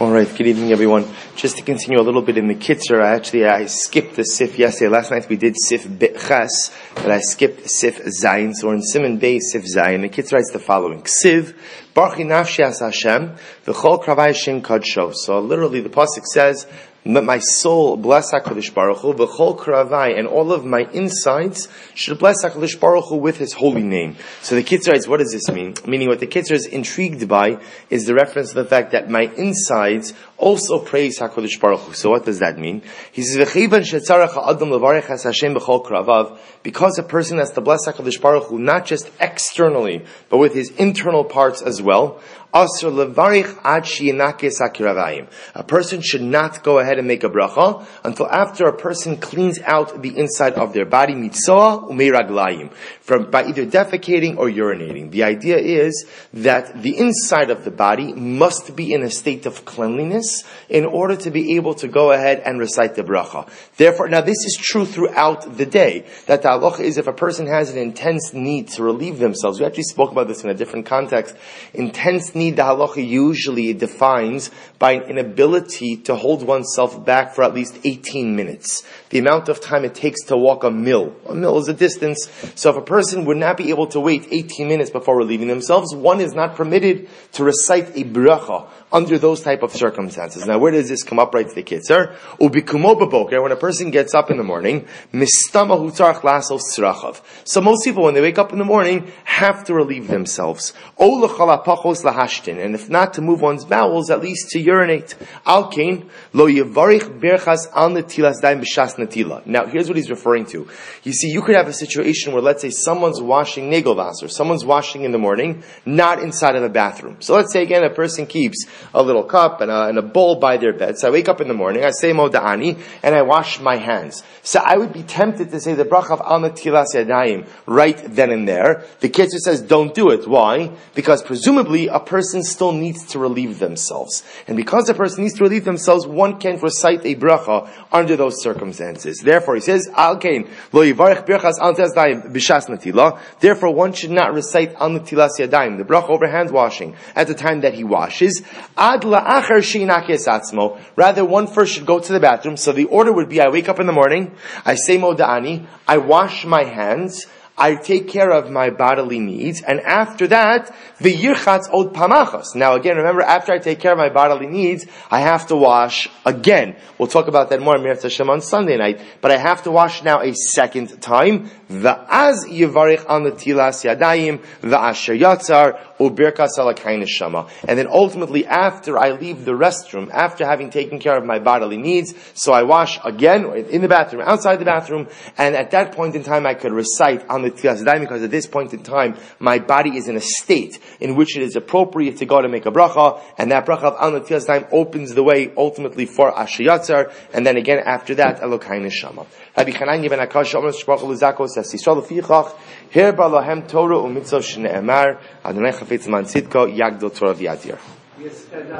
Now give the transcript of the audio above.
All right, good evening, everyone. Just to continue a little bit in the Kitzur, I skipped the Sif yesterday. Last night we did Sif Bet Ches, but I skipped Sif Zayin. So we're in Siman Bey, Sif Zayin. The Kitzur writes the following: Ksiv, Baruchi Nafshi As Hashem, V'chol Kravai Shem Kadsho. So literally the pasuk says, "Let my soul bless HaKadosh Baruch Hu, V'chol Kravai, and all of my insides should bless HaKadosh Baruch Hu with His holy name." So the Kitzur writes, what does this mean? Meaning what the Kitzur is intrigued by is the reference to the fact that my insides also praise HaKadosh Baruch Hu. So what does that mean? He says, "V'chivan shetzarech ha'adam levarech es Hashem b'chol kravav," because a person has to bless HaKadosh Baruch Hu not just externally, but with his internal parts as well. A person should not go ahead and make a bracha until after a person cleans out the inside of their body, mitzoa umeiraglayim, by either defecating or urinating. The idea is that the inside of the body must be in a state of cleanliness in order to be able to go ahead and recite the bracha. Therefore, now this is true throughout the day, that the halacha is if a person has an intense need to relieve themselves. We actually spoke about this in a different context. Intense need, the halacha usually defines by an inability to hold oneself back for at least 18 minutes. The amount of time it takes to walk a mil. A mil is a distance. So if a person would not be able to wait 18 minutes before relieving themselves, one is not permitted to recite a bracha under those type of circumstances. Now, where does this come up? Right to the Kitzur. Ubikumo b'boker, when a person gets up in the morning, mistama hu tzarach lasos tzrachav. So most people, when they wake up in the morning, have to relieve themselves. O l'chal hapachos lahashtin, and if not to move one's bowels, at least to urinate. Al kain lo yevarich berchas al netilas daim b'shas netila. Now, here's what he's referring to. You see, you could have a situation where, let's say, someone's washing negelvasser, someone's washing in the morning, not inside of a bathroom. So let's say again, a person keeps a little cup and a bowl by their bed. So I wake up in the morning, I say Moda'ani, and I wash my hands. So I would be tempted to say the bracha of Al Netilas Yadayim right then and there. The Kitzur says don't do it. Why? Because presumably a person still needs to relieve themselves. And because a person needs to relieve themselves, one can't recite a bracha under those circumstances. Therefore, he says, Al Kain, Lo Yivarech Birchas Al Netilas Yadayim B'Shas Netila. Therefore, one should not recite Al Netilas Yadayim, the bracha over hand washing, at the time that he washes. Rather, one first should go to the bathroom. So the order would be, I wake up in the morning, I say Moda'ani, I wash my hands, I take care of my bodily needs, and after that, the yirchatz od pamachos. Now again, remember, after I take care of my bodily needs, I have to wash again. We'll talk about that more in Mir Hashem on Sunday night, but I have to wash now a second time. Va'az yivarich al netilas yadayim, va'asher yatzar, ubirkas alakayin neshama. And then ultimately, after I leave the restroom, after having taken care of my bodily needs, so I wash again, in the bathroom, outside the bathroom, and at that point in time I could recite al netilas yadayim, because at this point in time, my body is in a state in which it is appropriate to go to make a bracha, and that bracha of al netilas yadayim opens the way ultimately for asher yatzar, and then again after that, alakayin neshama. Rabbi Chananya ben Akash Omer Shprach Luzako says, Yisrael Lefichach, Her Balahem Torah Umitzvah Shne'emar, Adonai Chafetz Man Tzidko, Yagdol Torah V'Yadir.